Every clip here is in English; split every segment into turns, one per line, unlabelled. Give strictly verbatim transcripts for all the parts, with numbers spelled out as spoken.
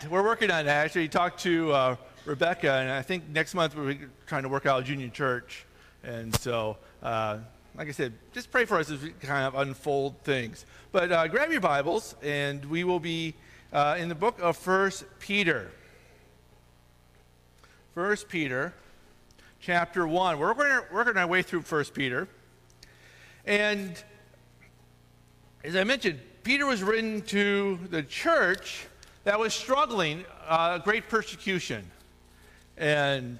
We're working on that. Actually, talked to uh, Rebecca, and I think next month we're trying to work out Junior Church. And so, uh, like I said, just pray for us as we kind of unfold things. But uh, grab your Bibles, and we will be uh, in the book of First Peter. First Peter, chapter one. We're working, working our way through First Peter. And as I mentioned, Peter was written to the church that was struggling, uh, great persecution. And,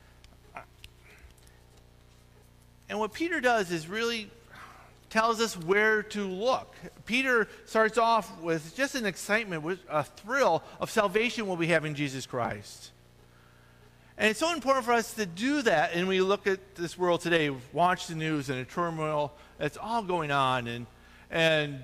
and what Peter does is really tells us where to look. Peter starts off with just an excitement, with a thrill of salvation we'll be having in Jesus Christ. And it's so important for us to do that. And we look at this world today, watch the news and the turmoil that's all going on. And, and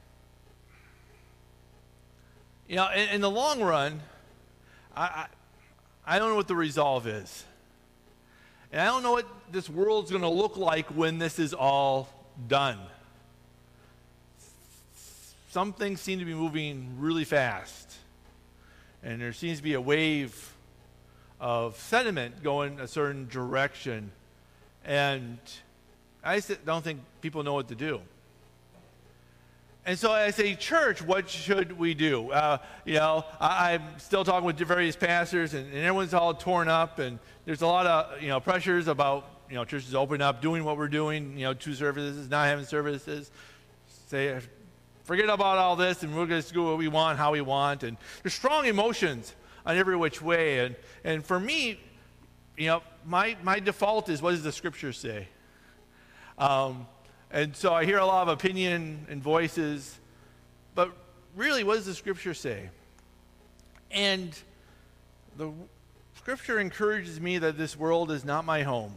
you know, in, in the long run, I, I, I don't know what the resolve is. And I don't know what this world's going to look like when this is all done. Some things seem to be moving really fast. And there seems to be a wave of sentiment going a certain direction. And I just don't think people know what to do. And so as a church, what should we do? Uh, you know, I, I'm still talking with various pastors, and, and everyone's all torn up, and there's a lot of, you know, pressures about, you know, churches opening up, doing what we're doing, you know, two services, not having services. Say, forget about all this, and we're going to do what we want, how we want. And there's strong emotions on every which way. And, and for me, you know, my, my default is, what does the Scripture say? Um, and so I hear a lot of opinion and voices, but really, what does the Scripture say? And the Scripture encourages me that this world is not my home.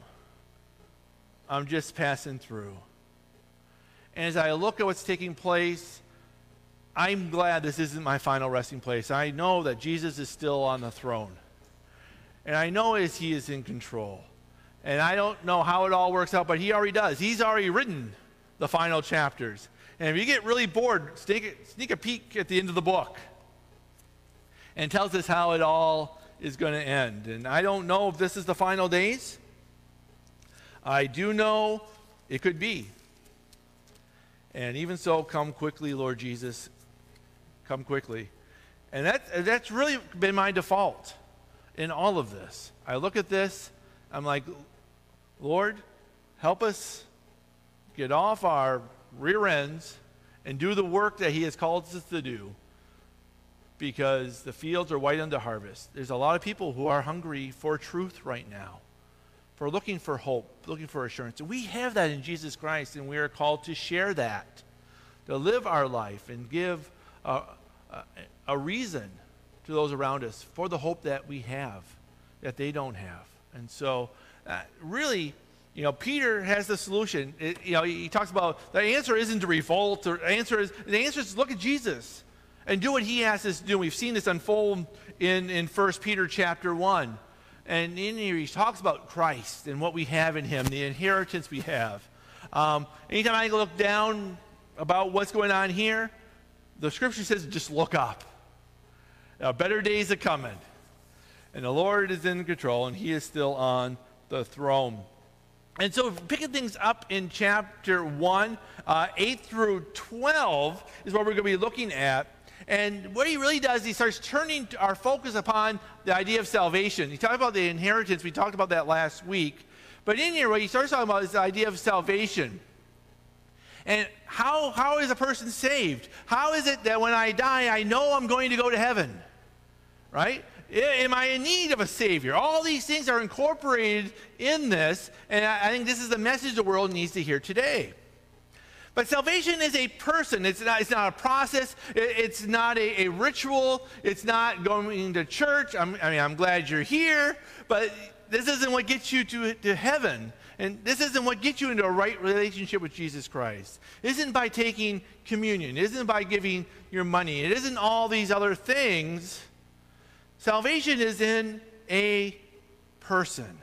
I'm just passing through. And as I look at what's taking place, I'm glad this isn't my final resting place. I know that Jesus is still on the throne. And I know as he is in control. And I don't know how it all works out, but he already does. He's already written the final chapters. And if you get really bored, sneak, sneak a peek at the end of the book. And it tells us how it all is going to end. And I don't know if this is the final days. I do know it could be. And even so, come quickly, Lord Jesus. Come quickly. And that, that's really been my default in all of this. I look at this, I'm like, Lord, help us get off our rear ends and do the work that he has called us to do, because the fields are white unto harvest. There's a lot of people who are hungry for truth right now, for looking for hope, looking for assurance. And we have that in Jesus Christ, and we are called to share that, to live our life and give a, a, a reason to those around us for the hope that we have, that they don't have. And so, uh, really, you know, Peter has the solution. It, you know, he, he talks about the answer isn't to revolt. Or the answer is the answer is to look at Jesus and do what he asks us to do. We've seen this unfold in in First Peter chapter one, and in here he talks about Christ and what we have in him, the inheritance we have. Um, anytime I look down about what's going on here, the Scripture says just look up. Uh, better days are coming, and the Lord is in control, and he is still on the throne. And so picking things up in chapter one, uh, eight through twelve is what we're going to be looking at. And what he really does, he starts turning our focus upon the idea of salvation. He talked about the inheritance. We talked about that last week. But in here, what he starts talking about is the idea of salvation. And how, how is a person saved? How is it that when I die, I know I'm going to go to heaven? Right? Am I in need of a Savior? All these things are incorporated in this, and I think this is the message the world needs to hear today. But salvation is a person. It's not, it's not a process. It's not a, a ritual. It's not going to church. I'm, I mean, I'm glad you're here, but this isn't what gets you to, to heaven. And this isn't what gets you into a right relationship with Jesus Christ. It isn't by taking communion. It isn't by giving your money. It isn't all these other things. Salvation is in a person.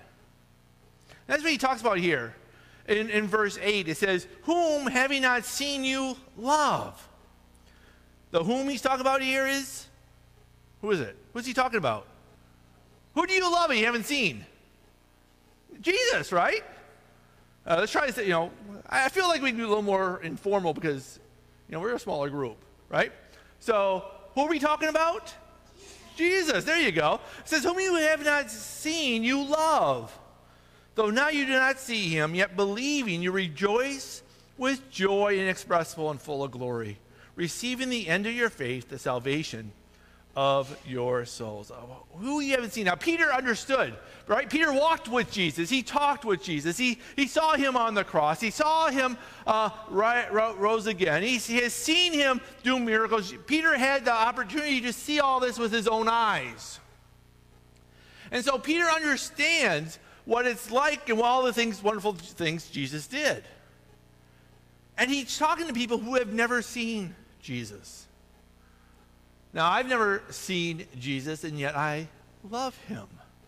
That's what he talks about here. In, in verse eight, it says, whom having not seen you love. The whom he's talking about here is Who is it? Who's he talking about? Who do you love and you haven't seen? Jesus, right? Uh, let's try to say, you know, I feel like we can do a little more informal because, you know, we're a smaller group, right? So, who are we talking about? Jesus, there you go. It says, whom you have not seen, you love. Though now you do not see him, yet believing, you rejoice with joy inexpressible and full of glory, receiving the end of your faith, the salvation of your souls. Oh, who you haven't seen. Now, Peter understood, right? Peter walked with Jesus. He talked with Jesus. He, he saw him on the cross. He saw him uh, ri- ro- rose again. He, he has seen him do miracles. Peter had the opportunity to see all this with his own eyes. And so Peter understands what it's like and all the things, wonderful things Jesus did. And he's talking to people who have never seen Jesus. Now, I've never seen Jesus, and yet I love him.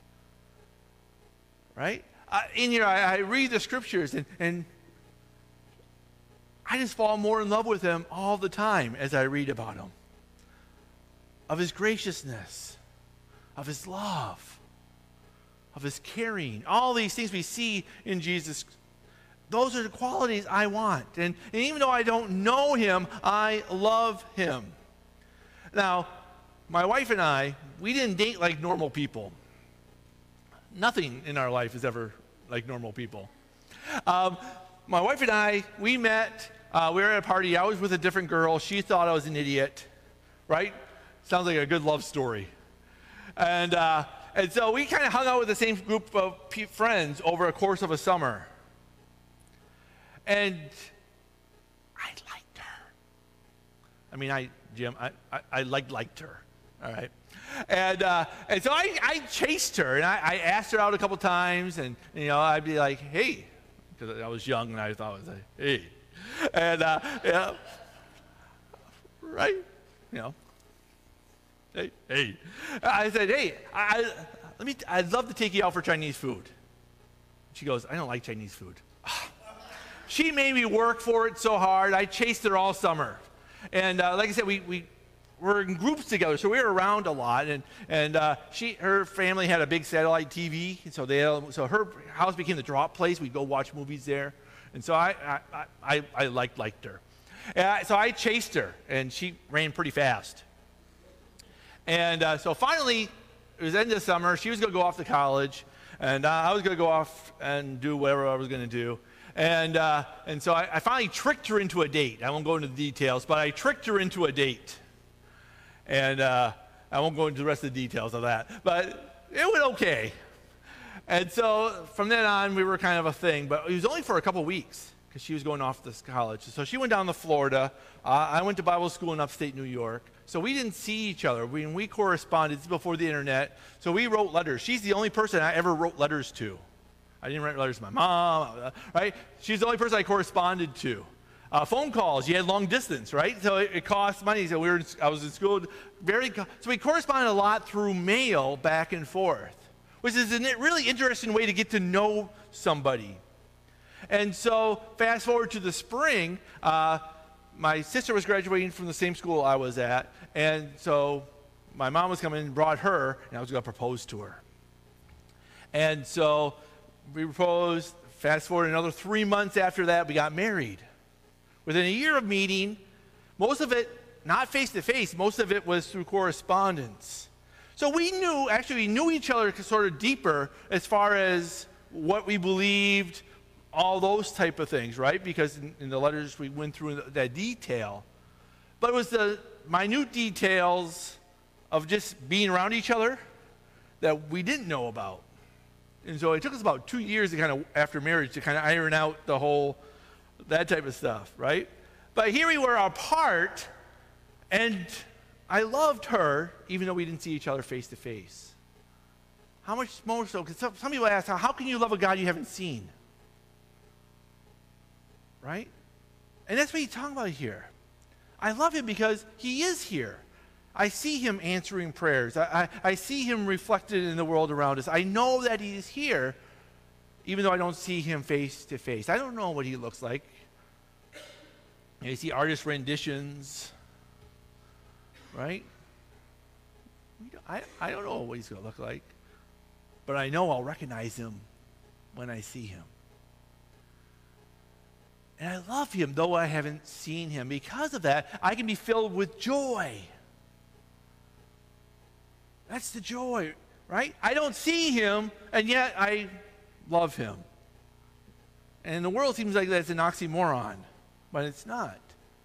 Right? I, in here, I, I read the scriptures, and, and I just fall more in love with him all the time as I read about him. Of his graciousness, of his love, of his caring. All these things we see in Jesus, those are the qualities I want. And, and even though I don't know him, I love him. Now, my wife and I, we didn't date like normal people. Nothing in our life is ever like normal people. Um, my wife and I, we met, uh, we were at a party. I was with a different girl. She thought I was an idiot, right? Sounds like a good love story. And, uh, and so we kind of hung out with the same group of pe- friends over a course of a summer. And I liked her. I mean, I... Jim, I, I, I liked, liked her, all right? And, uh, and so I, I chased her, and I, I asked her out a couple times, and, you know, I'd be like, hey, because I was young, and I thought I was like, hey. And, uh, yeah, right? You know, hey, hey. I said, hey, I, let me, I'd love to take you out for Chinese food. She goes, I don't like Chinese food. She made me work for it so hard. I chased her all summer. And uh, like I said, we, we were in groups together, so we were around a lot. And, and uh, she, her family had a big satellite T V, and so, they, so her house became the drop place. We'd go watch movies there. And so I, I, I, I liked, liked her. And I, so I chased her, and she ran pretty fast. And uh, so finally, it was the end of summer. She was going to go off to college, and uh, I was going to go off and do whatever I was going to do. And uh, and so I, I finally tricked her into a date. I won't go into the details, but I tricked her into a date. And uh, I won't go into the rest of the details of that. But it went okay. And so from then on, we were kind of a thing. But it was only for a couple weeks because she was going off to college. So she went down to Florida. Uh, I went to Bible school in upstate New York. So we didn't see each other. We, we corresponded. This is before the internet. So we wrote letters. She's the only person I ever wrote letters to. I didn't write letters to my mom, right? She's the only person I corresponded to. Uh, phone calls, you had long distance, right? So it, it cost money. So we were, in, I was in school, very. So we corresponded a lot through mail back and forth, which is a really interesting way to get to know somebody. And so fast forward to the spring, uh, my sister was graduating from the same school I was at, and so my mom was coming and brought her, and I was going to propose to her. And so we proposed. Fast forward another three months after that, we got married. Within a year of meeting, most of it not face-to-face, most of it was through correspondence. So we knew, actually we knew each other sort of deeper as far as what we believed, all those type of things, right? Because in, in the letters we went through that detail. But it was the minute details of just being around each other that we didn't know about. And so it took us about two years to kind of, after marriage, to kind of iron out the whole, that type of stuff, right? But here we were apart, and I loved her, even though we didn't see each other face to face. How much more so? Because some, some people ask, how can you love a God you haven't seen? Right? And that's what he's talking about here. I love him because he is here. I see him answering prayers. I, I, I see him reflected in the world around us. I know that he is here, even though I don't see him face to face. I don't know what he looks like. You see artist renditions, right? We don't, I, I don't know what he's going to look like, but I know I'll recognize him when I see him. And I love him, though I haven't seen him. Because of that, I can be filled with joy. That's the joy, right? I don't see him, and yet I love him. And in the world, it seems like that's an oxymoron, but it's not.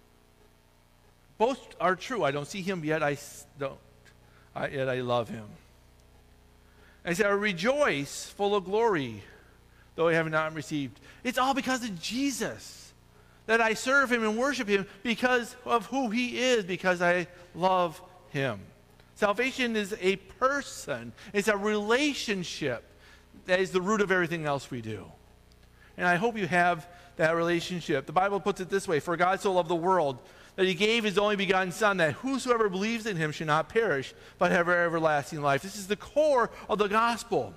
Both are true. I don't see him, yet I don't. I, yet I love him. I say, I rejoice, full of glory, though I have not received. It's all because of Jesus, that I serve him and worship him because of who he is, because I love him. Salvation is a person. It's a relationship that is the root of everything else we do. And I hope you have that relationship. The Bible puts it this way: for God so loved the world that he gave his only begotten Son, that whosoever believes in him should not perish, but have everlasting life. This is the core of the gospel.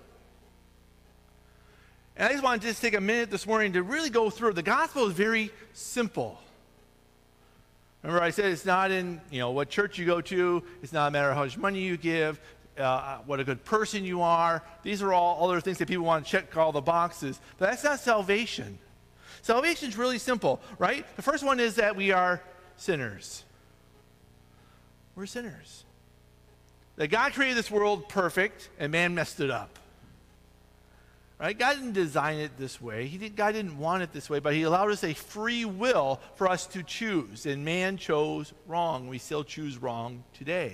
And I just want to just take a minute this morning to really go through. The gospel is very simple. Remember I said it's not in, you know, what church you go to. It's not a matter of how much money you give, uh, what a good person you are. These are all other things that people want to check all the boxes. But that's not salvation. Salvation is really simple, right? The first one is that we are sinners. We're sinners. That God created this world perfect and man messed it up. Right? God didn't design it this way. He did, God didn't want it this way, but he allowed us a free will for us to choose. And man chose wrong. We still choose wrong today.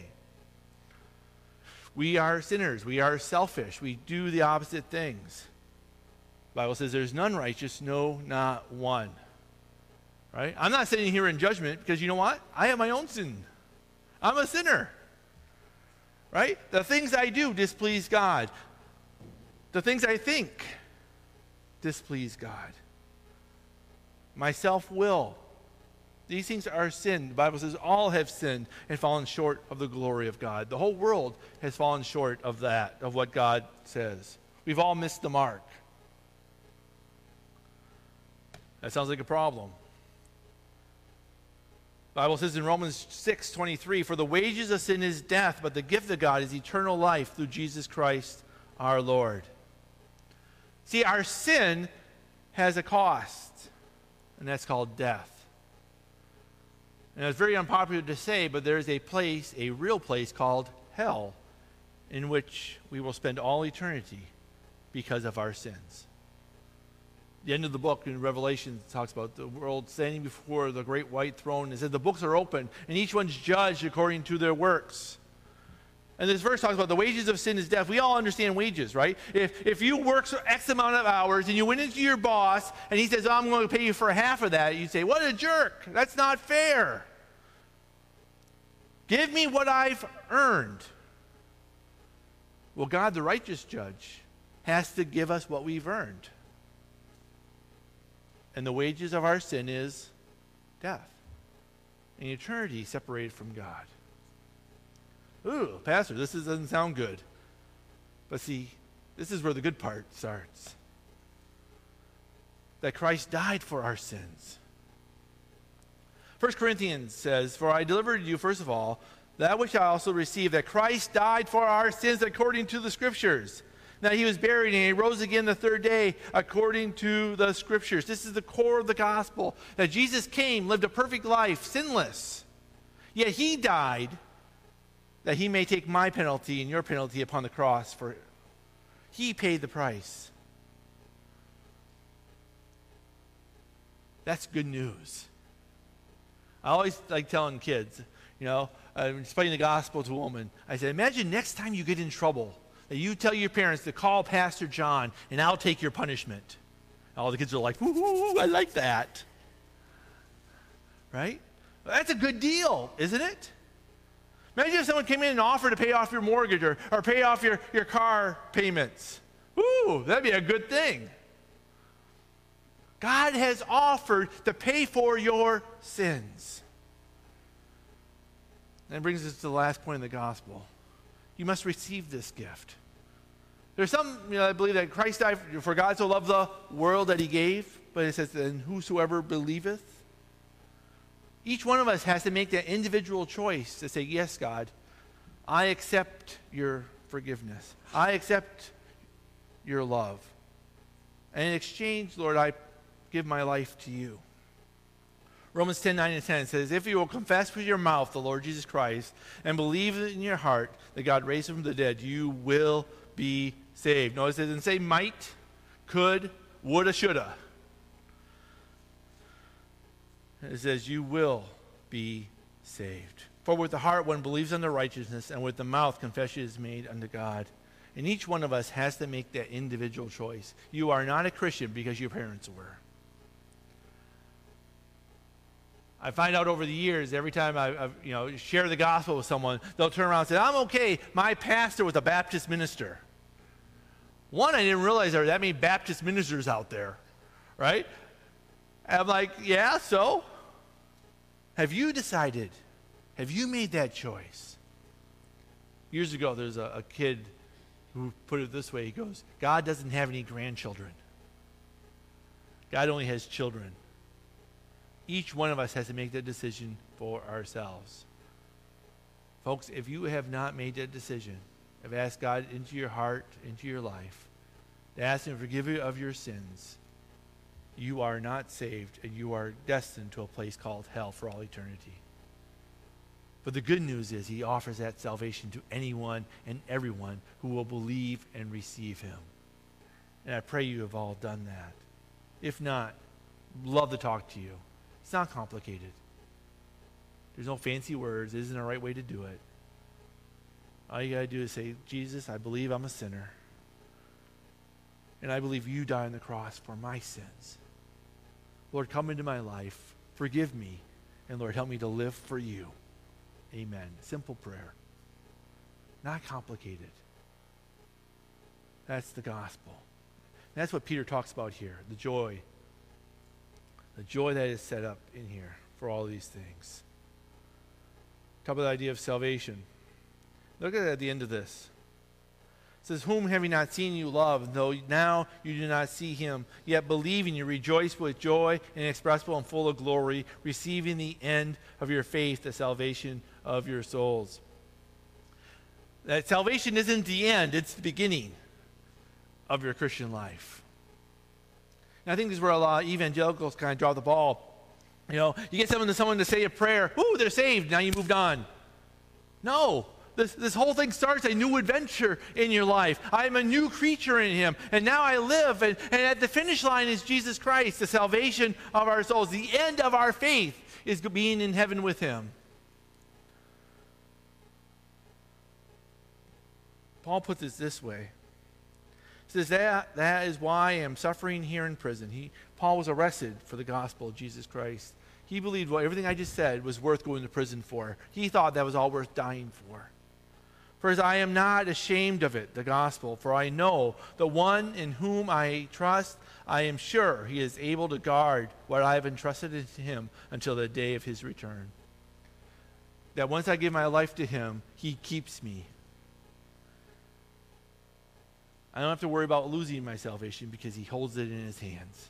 We are sinners. We are selfish. We do the opposite things. The Bible says there's none righteous, no, not one. Right? I'm not sitting here in judgment because you know what? I have my own sin. I'm a sinner. Right? The things I do displease God. The things I think displease God. My self-will. These things are sin. The Bible says all have sinned and fallen short of the glory of God. The whole world has fallen short of that, of what God says. We've all missed the mark. That sounds like a problem. The Bible says in Romans six twenty-three, for the wages of sin is death, but the gift of God is eternal life through Jesus Christ our Lord. See, our sin has a cost, and that's called death. And it's very unpopular to say, but there is a place, a real place called hell, in which we will spend all eternity because of our sins. The end of the book in Revelation talks about the world standing before the great white throne. It says the books are open, and each one's judged according to their works. And this verse talks about the wages of sin is death. We all understand wages, right? If, if you work X amount of hours and you went into your boss and he says, oh, I'm going to pay you for half of that, you say, what a jerk. That's not fair. Give me what I've earned. Well, God, the righteous judge, has to give us what we've earned. And the wages of our sin is death. And eternity separated from God. Ooh, Pastor, this is, doesn't sound good. But see, this is where the good part starts. That Christ died for our sins. First Corinthians says, for I delivered you, first of all, that which I also received, that Christ died for our sins according to the Scriptures. That he was buried and he rose again the third day according to the Scriptures. This is the core of the gospel. That Jesus came, lived a perfect life, sinless. Yet he died that he may take my penalty and your penalty upon the cross. For he paid the price. That's good news. I always like telling kids, you know, I'm explaining the gospel to a woman. I said, imagine next time you get in trouble, that you tell your parents to call Pastor John and I'll take your punishment. And all the kids are like, ooh, I like that. Right? That's a good deal, isn't it? Imagine if someone came in and offered to pay off your mortgage or, or pay off your, your car payments. Ooh, that'd be a good thing. God has offered to pay for your sins. And it brings us to the last point of the gospel. You must receive this gift. There's some, you know, I believe that Christ died for God so loved the world that he gave, but it says, and whosoever believeth. Each one of us has to make that individual choice to say, yes, God, I accept your forgiveness. I accept your love. And in exchange, Lord, I give my life to you. Romans ten, nine and ten says, if you will confess with your mouth the Lord Jesus Christ and believe in your heart that God raised him from the dead, you will be saved. Notice it doesn't say might, could, woulda, shoulda. It says you will be saved. For with the heart one believes unto righteousness, and with the mouth confession is made unto God. And each one of us has to make that individual choice. You are not a Christian because your parents were. I find out over the years, every time I, I you know, share the gospel with someone, they'll turn around and say, I'm okay, my pastor was a Baptist minister. One, I didn't realize there were that many Baptist ministers out there, right? And I'm like, yeah, so? Have you decided? Have you made that choice? Years ago, there's a, a kid who put it this way. He goes, God doesn't have any grandchildren. God only has children. Each one of us has to make that decision for ourselves. Folks, if you have not made that decision, have asked God into your heart, into your life, to ask him to forgive you of your sins, you are not saved, and you are destined to a place called hell for all eternity. But the good news is he offers that salvation to anyone and everyone who will believe and receive him. And I pray you have all done that. If not, love to talk to you. It's not complicated. There's no fancy words. There isn't a right way to do it. All you got to do is say, Jesus, I believe I'm a sinner. And I believe you died on the cross for my sins. Lord, come into my life. Forgive me. And Lord, help me to live for you. Amen. Simple prayer. Not complicated. That's the gospel. And that's what Peter talks about here. The joy. The joy that is set up in here for all these things. Talk about the idea of salvation. Look at it at the end of this. It says, whom have you not seen you love, though now you do not see him, yet believing you rejoice with joy inexpressible and full of glory, receiving the end of your faith, the salvation of your souls. That salvation isn't the end, it's the beginning of your Christian life. And I think this is where a lot of evangelicals kind of drop the ball. You know, you get someone to someone to say a prayer, ooh, they're saved, now you moved on. No. This, this whole thing starts a new adventure in your life. I am a new creature in him, and now I live. And, and at the finish line is Jesus Christ, the salvation of our souls. The end of our faith is being in heaven with him. Paul puts it this way. He says, that, that is why I am suffering here in prison. He, Paul was arrested for the gospel of Jesus Christ. He believed well, everything I just said was worth going to prison for. He thought that was all worth dying for. For as I am not ashamed of it, the gospel, for I know the one in whom I trust, I am sure he is able to guard what I have entrusted to him until the day of his return. That once I give my life to him, he keeps me. I don't have to worry about losing my salvation because he holds it in his hands.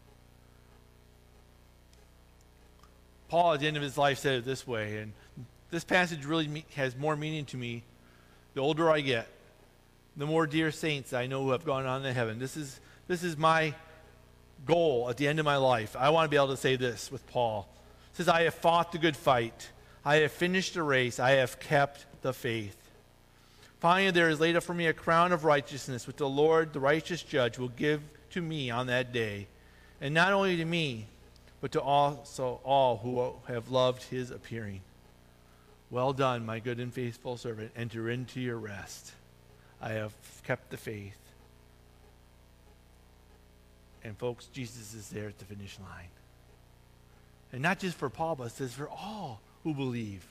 Paul, at the end of his life, said it this way, and this passage really me- has more meaning to me the older I get, the more dear saints I know who have gone on to heaven. This is, this is my goal at the end of my life. I want to be able to say this with Paul. It says, I have fought the good fight. I have finished the race. I have kept the faith. Finally, there is laid up for me a crown of righteousness, which the Lord, the righteous judge, will give to me on that day. And not only to me, but to also all who have loved his appearing. Well done, my good and faithful servant. Enter into your rest. I have kept the faith. And folks, Jesus is there at the finish line. And not just for Paul, but it says for all who believe.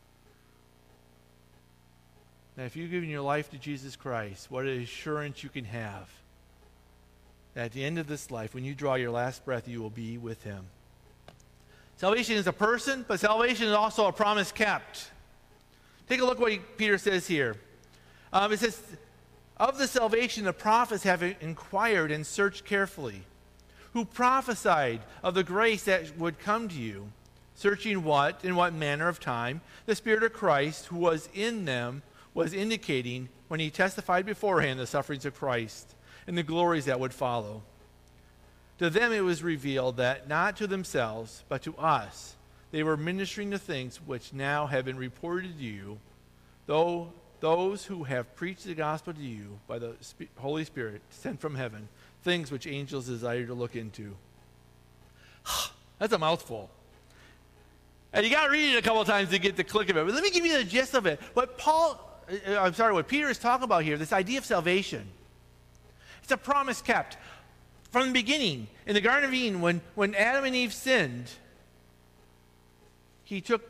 Now, if you've given your life to Jesus Christ, what an assurance you can have that at the end of this life, when you draw your last breath, you will be with him. Salvation is a person, but salvation is also a promise kept. Take a look what he, Peter says here. Um, it says, of the salvation the prophets have inquired and searched carefully, who prophesied of the grace that would come to you, searching what, in what manner of time, the Spirit of Christ who was in them was indicating when he testified beforehand the sufferings of Christ and the glories that would follow. To them it was revealed that not to themselves, but to us, they were ministering the things which now have been reported to you, though those who have preached the gospel to you by the Holy Spirit sent from heaven, things which angels desire to look into. That's a mouthful. And you got to read it a couple of times to get the click of it. But let me give you the gist of it. What Paul, I'm sorry, what Peter is talking about here, this idea of salvation. It's a promise kept. From the beginning, in the Garden of Eden, when, when Adam and Eve sinned, he took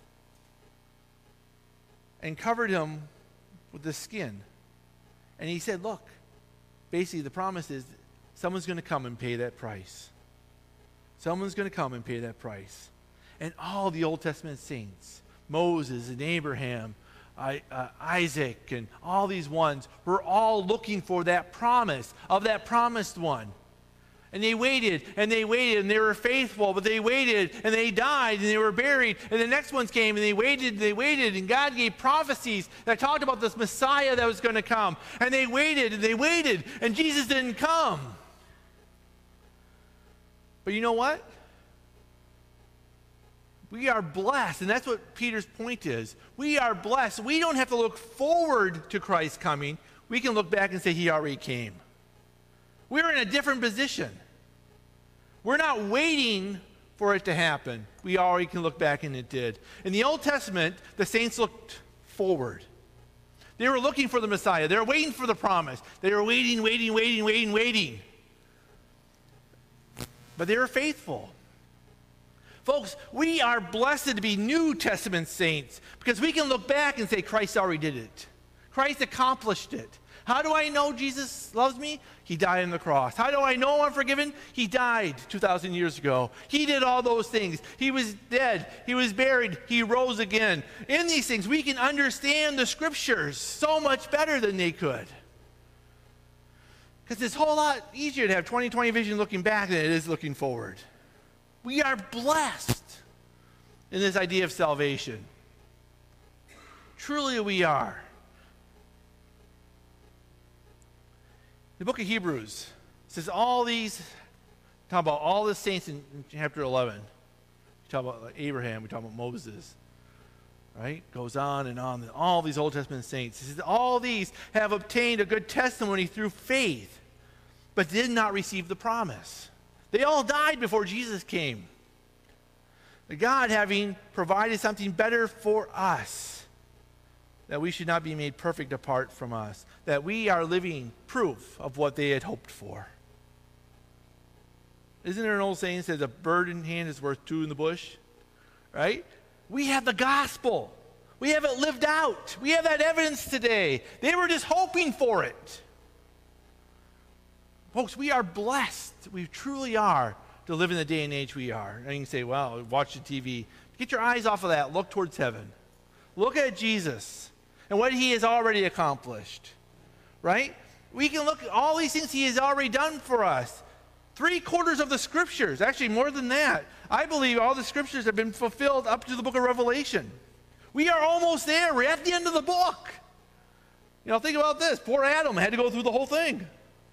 and covered him with the skin. And he said, look, basically the promise is someone's going to come and pay that price. Someone's going to come and pay that price. And all the Old Testament saints, Moses and Abraham, I, uh, Isaac, and all these ones, were all looking for that promise of that promised one. And they waited, and they waited, and they were faithful, but they waited, and they died, and they were buried. And the next ones came, and they waited, and they waited, and God gave prophecies that talked about this Messiah that was going to come. And they waited, and they waited, and Jesus didn't come. But you know what? We are blessed, and that's what Peter's point is. We are blessed. We don't have to look forward to Christ coming. We can look back and say he already came. We're in a different position. We're not waiting for it to happen. We already can look back, and it did. In the Old Testament, the saints looked forward. They were looking for the Messiah. They were waiting for the promise. They were waiting, waiting, waiting, waiting, waiting. But they were faithful. Folks, we are blessed to be New Testament saints because we can look back and say, Christ already did it. Christ accomplished it. How do I know Jesus loves me? He died on the cross. How do I know I'm forgiven? He died two thousand years ago. He did all those things. He was dead. He was buried. He rose again. In these things, we can understand the scriptures so much better than they could. Because it's a whole lot easier to have twenty twenty vision looking back than it is looking forward. We are blessed in this idea of salvation. Truly we are. The book of Hebrews says all these, talk about all the saints in chapter eleven. We talk about like Abraham, we talk about Moses, right? Goes on and on. All these Old Testament saints. He says all these have obtained a good testimony through faith, but did not receive the promise. They all died before Jesus came. God having provided something better for us, that we should not be made perfect apart from us, that we are living proof of what they had hoped for. Isn't there an old saying that says a bird in hand is worth two in the bush? Right? We have the gospel. We have it lived out. We have that evidence today. They were just hoping for it. Folks, we are blessed. We truly are to live in the day and age we are. And you can say, well, watch the T V. Get your eyes off of that. Look towards heaven. Look at Jesus and what he has already accomplished. Right? We can look at all these things he has already done for us. Three quarters of the scriptures, actually more than that. I believe all the scriptures have been fulfilled up to the book of Revelation. We are almost there. We're at the end of the book. You know, think about this. Poor Adam had to go through the whole thing.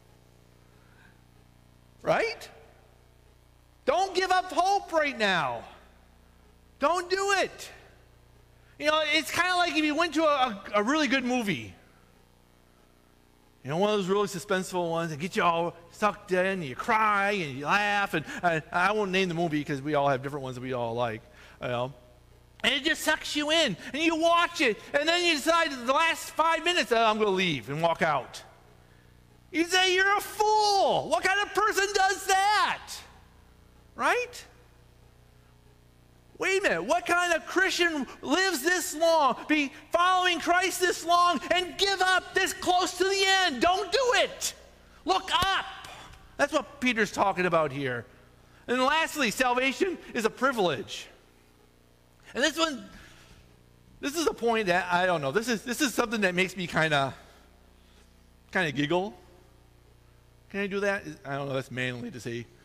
Right? Don't give up hope right now. Don't do it. You know, it's kind of like if you went to a, a really good movie. You know, one of those really suspenseful ones that get you all sucked in, and you cry, and you laugh, and, and I won't name the movie because we all have different ones that we all like. You know? And it just sucks you in, and you watch it, and then you decide the last five minutes, oh, I'm going to leave and walk out. You say, you're a fool. What kind of person does that? Right? Wait a minute. What kind of Christian lives this long, be following Christ this long, and give up this close to the end? Don't do it. Look up. That's what Peter's talking about here. And lastly, salvation is a privilege. And this one, this is a point that, I don't know, this is, this is something that makes me kind of, kind of giggle. Can I do that? I don't know, that's manly to say,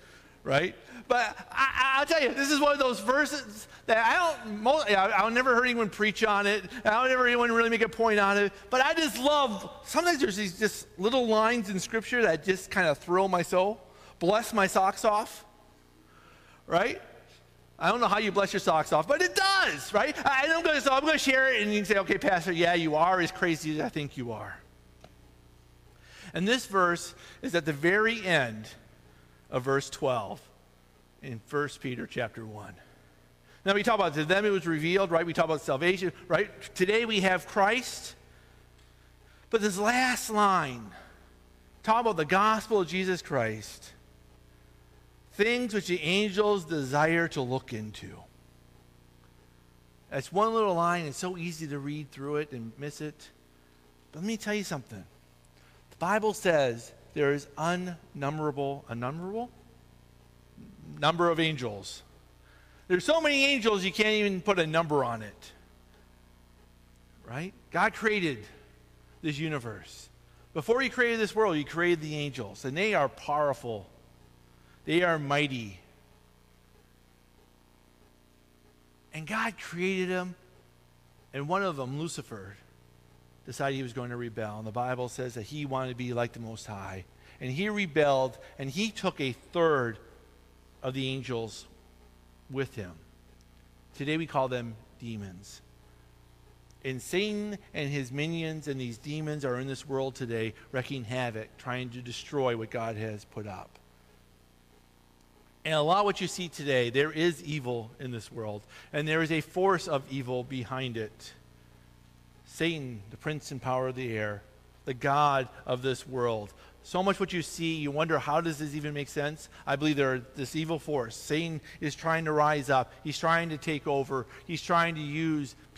right? But I, I'll tell you, this is one of those verses that I don't, most, I'll never heard anyone preach on it. I don't ever hear anyone really make a point on it. But I just love, sometimes there's these just little lines in Scripture that just kind of thrill my soul, bless my socks off, right? I don't know how you bless your socks off, but it does, right? I, I'm going so I'm to share it, and you can say, okay, Pastor, yeah, you are as crazy as I think you are. And this verse is at the very end of verse twelve in First Peter chapter one. Now we talk about, to them it was revealed, right? We talk about salvation, right? Today we have Christ. But this last line, talk about the gospel of Jesus Christ, things which the angels desire to look into. That's one little line. It's so easy to read through it and miss it. But let me tell you something. The Bible says there is unnumberable, unnumberable? Number of angels. There's so many angels you can't even put a number on it. Right? God created this universe. Before he created this world, he created the angels. And they are powerful. They are mighty. And God created them. And one of them, Lucifer, decided he was going to rebel. And the Bible says that he wanted to be like the Most High. And he rebelled, and he took a third of the angels with him. Today we call them demons. And Satan and his minions and these demons are in this world today wreaking havoc, trying to destroy what God has put up. And a lot of what you see today, there is evil in this world. And there is a force of evil behind it. Satan, the prince and power of the air, the god of this world. So much what you see, you wonder, how does this even make sense? I believe there is this evil force. Satan is trying to rise up. He's trying to take over. He's trying to use